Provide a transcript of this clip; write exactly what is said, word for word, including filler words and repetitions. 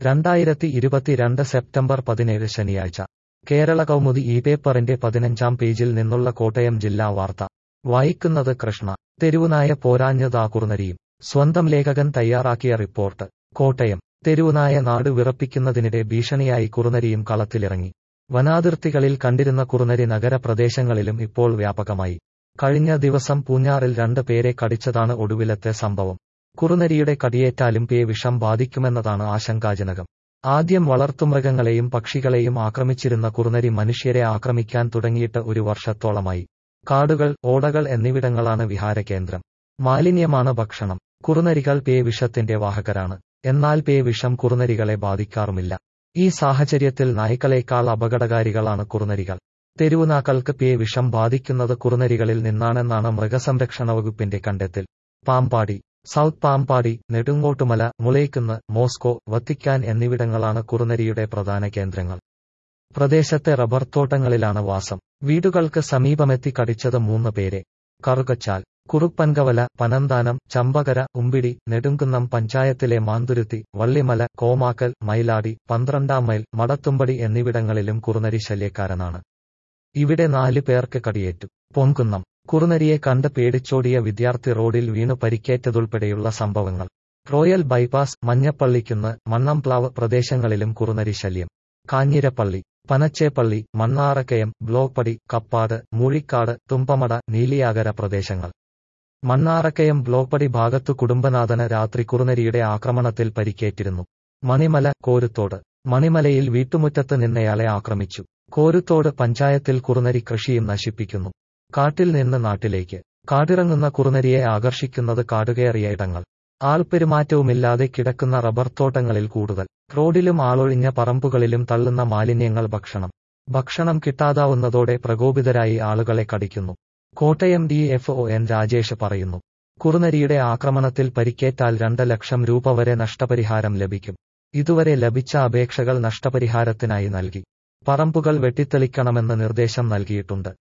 രണ്ടായിരത്തി ഇരുപത്തിരണ്ട് സെപ്റ്റംബർ പതിനേഴ് ശനിയാഴ്ച കേരള കൗമുദി ഈ പേപ്പറിന്റെ പതിനഞ്ചാം പേജിൽ നിന്നുള്ള കോട്ടയം ജില്ലാ വാർത്ത വായിക്കുന്നത് കൃഷ്ണ. തെരുവുനായ പോരാഞ്ഞതാ കുറുനരിയും. സ്വന്തം ലേഖകൻ തയ്യാറാക്കിയ റിപ്പോർട്ട്. കോട്ടയം. തെരുവുനായ നാട് വിറപ്പിക്കുന്നതിനിടെ ഭീഷണിയായി കുറുനരിയും കളത്തിലിറങ്ങി. വനാതിർത്തികളിൽ കണ്ടിരുന്ന കുറുനരി നഗരപ്രദേശങ്ങളിലും ഇപ്പോൾ വ്യാപകമായി. കഴിഞ്ഞ ദിവസം പൂഞ്ഞാറിൽ രണ്ട് പേരെ കടിച്ചതാണ് ഒടുവിലത്തെ സംഭവം. കുറുനരിയുടെ കടിയേറ്റാലും പേ വിഷം ബാധിക്കുമെന്നതാണ് ആശങ്കാജനകം. ആദ്യം വളർത്തുമൃഗങ്ങളെയും പക്ഷികളെയും ആക്രമിച്ചിരുന്ന കുറുനരി മനുഷ്യരെ ആക്രമിക്കാൻ തുടങ്ങിയിട്ട് ഒരു വർഷത്തോളമായി. കാടുകൾ, ഓടകൾ എന്നിവിടങ്ങളാണ് വിഹാരകേന്ദ്രം. മാലിന്യമാണ് ഭക്ഷണം. കുറുനരികൾ പേ വിഷത്തിന്റെ വാഹകരാണ്. എന്നാൽ പേ വിഷം കുറുനരികളെ ബാധിക്കാറുമില്ല. ഈ സാഹചര്യത്തിൽ നായ്ക്കളേക്കാൾ അപകടകാരികളാണ് കുറുനരികൾ. തെരുവുനാക്കൾക്ക് പേ വിഷം ബാധിക്കുന്നത് കുറുനരികളിൽ നിന്നാണെന്നാണ് മൃഗസംരക്ഷണ വകുപ്പിന്റെ കണ്ടെത്തൽ. Pampady. South Pampady, Nedungottumala, Mulakkunnu, Moscow, Vatican എന്നിവിടങ്ങളാണ് കുറുനരിയുടെ പ്രധാന കേന്ദ്രങ്ങൾ. പ്രദേശത്തെ റബ്ബർ തോട്ടങ്ങളിലാണ് വാസം. വീടുകൾക്ക് സമീപമെത്തി കടിച്ചത് മൂന്ന് പേരെ. കറുകച്ചാൽ, കുറുപ്പൻകവല, പനന്താനം, ചമ്പകര, ഉമ്പിടി, നെടുങ്കുന്നം പഞ്ചായത്തിലെ മാന്തുരുത്തി, വള്ളിമല, കോമാക്കൽ, മൈലാടി, പന്ത്രണ്ടാം മൈൽ, മടത്തുമ്പടി എന്നിവിടങ്ങളിലും കുറുനരി ശല്യക്കാരനാണ്. ഇവിടെ നാല് പേർക്ക് കടിയേറ്റു. പൊൻകുന്നം. കുറുനരിയെ കണ്ട് പേടിച്ചോടിയ വിദ്യാർത്ഥി റോഡിൽ വീണു പരിക്കേറ്റതുൾപ്പെടെയുള്ള സംഭവങ്ങൾ. റോയൽ ബൈപ്പാസ്, മഞ്ഞപ്പള്ളിക്കുന്ന്, മണ്ണംപ്ലാവ് പ്രദേശങ്ങളിലും കുറുനരി ശല്യം. കാഞ്ഞിരപ്പള്ളി, പനച്ചേപ്പള്ളി, മണ്ണാറക്കയം, ബ്ലോക്ക്പടി, കപ്പാട്, മൂഴിക്കാട്, തുമ്പമട, നീലിയാകര പ്രദേശങ്ങൾ. മണ്ണാറക്കയം ബ്ലോക്ക്പടി ഭാഗത്തു കുടുംബനാഥന് രാത്രി കുറുനരിയുടെ ആക്രമണത്തിൽ പരിക്കേറ്റിരുന്നു. മണിമല, കോരുത്തോട്. മണിമലയിൽ വീട്ടുമുറ്റത്ത് നിന്നയാളെ ആക്രമിച്ചു. കോരുത്തോട് പഞ്ചായത്തിൽ കുറുനരി കൃഷിയും നശിപ്പിക്കുന്നു. കാട്ടിൽ നിന്ന് നാട്ടിലേക്ക്. കാടിറങ്ങുന്ന കുറുനരിയെ ആകർഷിക്കുന്നത് കാടുകയറിയ ഇടങ്ങൾ. ആൾപെരുമാറ്റവുമില്ലാതെ കിടക്കുന്ന റബ്ബർ തോട്ടങ്ങളിൽ കൂടുതൽ. റോഡിലും ആളൊഴിഞ്ഞ പറമ്പുകളിലും തള്ളുന്ന മാലിന്യങ്ങൾ ഭക്ഷണം. ഭക്ഷണം കിട്ടാതാവുന്നതോടെ പ്രകോപിതരായി ആളുകളെ കടിക്കുന്നു. Kottayam D F O N Rajesh പറയുന്നു. കുറുനരിയുടെ ആക്രമണത്തിൽ പരിക്കേറ്റാൽ രണ്ട് ലക്ഷം രൂപ വരെ നഷ്ടപരിഹാരം ലഭിക്കും. ഇതുവരെ ലഭിച്ച അപേക്ഷകൾ നഷ്ടപരിഹാരത്തിനായി നൽകി. പറമ്പുകൾ വെട്ടിത്തെളിക്കണമെന്ന് നിർദ്ദേശം നൽകിയിട്ടുണ്ട്.